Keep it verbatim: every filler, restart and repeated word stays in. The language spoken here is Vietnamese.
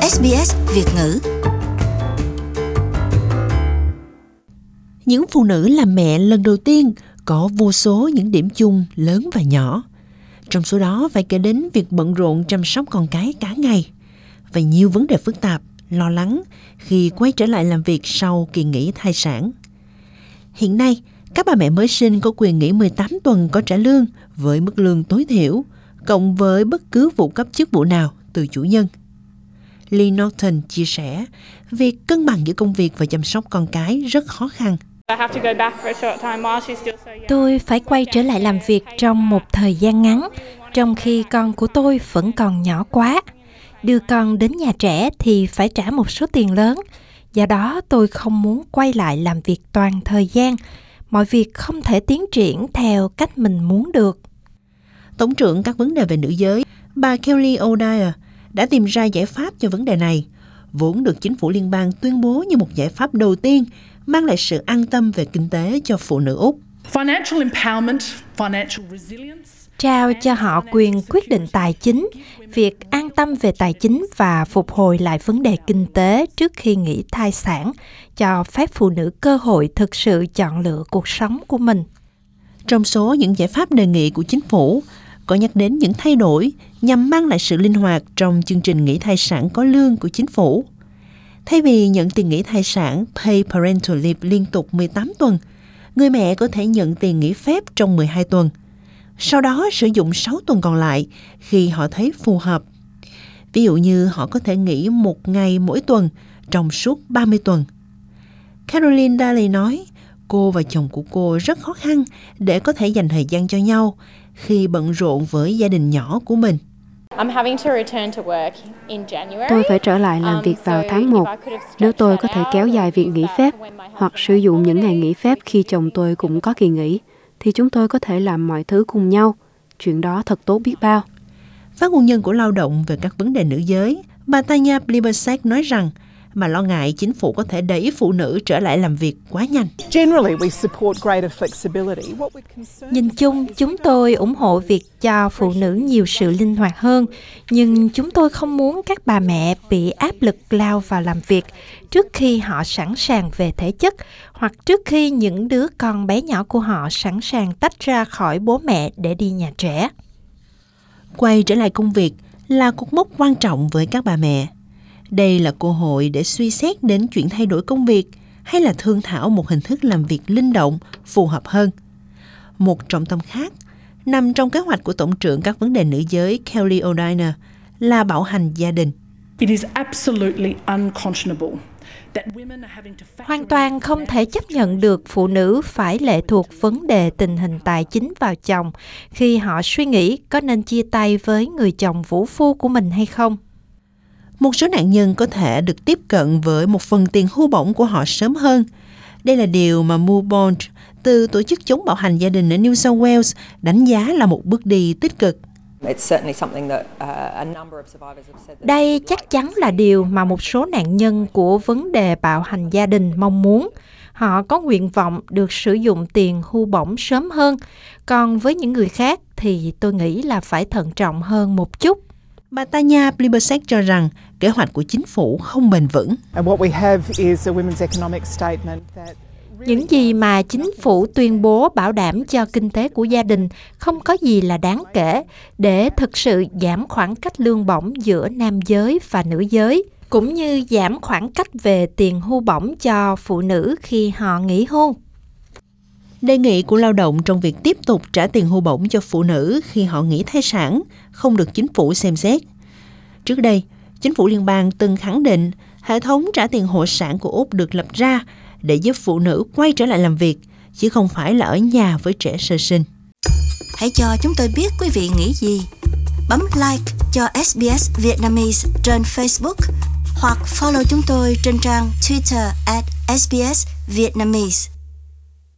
ét bê ét Việt ngữ. Những phụ nữ làm mẹ lần đầu tiên có vô số những điểm chung lớn và nhỏ. Trong số đó phải kể đến việc bận rộn chăm sóc con cái cả ngày và nhiều vấn đề phức tạp, lo lắng khi quay trở lại làm việc sau kỳ nghỉ thai sản. Hiện nay, các bà mẹ mới sinh có quyền nghỉ mười tám tuần có trả lương với mức lương tối thiểu, cộng với bất cứ vụ cấp chức vụ nào từ chủ nhân. Lee Norton chia sẻ, việc cân bằng giữa công việc và chăm sóc con cái rất khó khăn. Tôi phải quay trở lại làm việc trong một thời gian ngắn, trong khi con của tôi vẫn còn nhỏ quá. Đưa con đến nhà trẻ thì phải trả một số tiền lớn. Do đó tôi không muốn quay lại làm việc toàn thời gian. Mọi việc không thể tiến triển theo cách mình muốn được. Tổng trưởng các vấn đề về nữ giới, bà Kelly O'Donnell đã tìm ra giải pháp cho vấn đề này, vốn được chính phủ liên bang tuyên bố như một giải pháp đầu tiên mang lại sự an tâm về kinh tế cho phụ nữ Úc. Trao cho họ quyền quyết định tài chính, việc an tâm về tài chính và phục hồi lại vấn đề kinh tế trước khi nghỉ thai sản, cho phép phụ nữ cơ hội thực sự chọn lựa cuộc sống của mình. Trong số những giải pháp đề nghị của chính phủ, có nhắc đến những thay đổi nhằm mang lại sự linh hoạt trong chương trình nghỉ thai sản có lương của chính phủ. Thay vì nhận tiền nghỉ thai sản Paid Parental Leave liên tục mười tám tuần, người mẹ có thể nhận tiền nghỉ phép trong mười hai tuần. Sau đó sử dụng sáu tuần còn lại khi họ thấy phù hợp. Ví dụ như họ có thể nghỉ một ngày mỗi tuần trong suốt ba mươi tuần. Caroline Daly nói, cô và chồng của cô rất khó khăn để có thể dành thời gian cho nhau khi bận rộn với gia đình nhỏ của mình. Tôi phải trở lại làm việc vào tháng một. Nếu tôi có thể kéo dài việc nghỉ phép hoặc sử dụng những ngày nghỉ phép khi chồng tôi cũng có kỳ nghỉ, thì chúng tôi có thể làm mọi thứ cùng nhau. Chuyện đó thật tốt biết bao. Phát ngôn nhân của lao động về các vấn đề nữ giới, bà Tanya Plibersek nói rằng bà lo ngại chính phủ có thể đẩy phụ nữ trở lại làm việc quá nhanh. Nhìn chung, chúng tôi ủng hộ việc cho phụ nữ nhiều sự linh hoạt hơn, nhưng chúng tôi không muốn các bà mẹ bị áp lực lao vào làm việc trước khi họ sẵn sàng về thể chất, hoặc trước khi những đứa con bé nhỏ của họ sẵn sàng tách ra khỏi bố mẹ để đi nhà trẻ. Quay trở lại công việc là cột mốc quan trọng với các bà mẹ. Đây là cơ hội để suy xét đến chuyện thay đổi công việc hay là thương thảo một hình thức làm việc linh động, phù hợp hơn. Một trọng tâm khác nằm trong kế hoạch của Tổng trưởng các vấn đề nữ giới Kelly O'Donnell là bạo hành gia đình. Hoàn toàn không thể chấp nhận được phụ nữ phải lệ thuộc vấn đề tình hình tài chính vào chồng khi họ suy nghĩ có nên chia tay với người chồng vũ phu của mình hay không. Một số nạn nhân có thể được tiếp cận với một phần tiền hưu bổng của họ sớm hơn. Đây là điều mà Moo Bond từ Tổ chức chống bạo hành gia đình ở New South Wales đánh giá là một bước đi tích cực. Đây chắc chắn là điều mà một số nạn nhân của vấn đề bạo hành gia đình mong muốn. Họ có nguyện vọng được sử dụng tiền hưu bổng sớm hơn. Còn với những người khác thì tôi nghĩ là phải thận trọng hơn một chút. Bà Tanya Plibersek cho rằng kế hoạch của chính phủ không bền vững. Những gì mà chính phủ tuyên bố bảo đảm cho kinh tế của gia đình không có gì là đáng kể để thực sự giảm khoảng cách lương bổng giữa nam giới và nữ giới, cũng như giảm khoảng cách về tiền hưu bổng cho phụ nữ khi họ nghỉ hưu. Đề nghị của lao động trong việc tiếp tục trả tiền hưu bổng cho phụ nữ khi họ nghỉ thai sản không được chính phủ xem xét. Trước đây, chính phủ liên bang từng khẳng định hệ thống trả tiền hộ sản của Úc được lập ra để giúp phụ nữ quay trở lại làm việc, chứ không phải là ở nhà với trẻ sơ sinh. Hãy cho chúng tôi biết quý vị nghĩ gì. Bấm like cho ét bê ét Vietnamese trên Facebook hoặc follow chúng tôi trên trang Twitter at ét bê ét Vietnamese.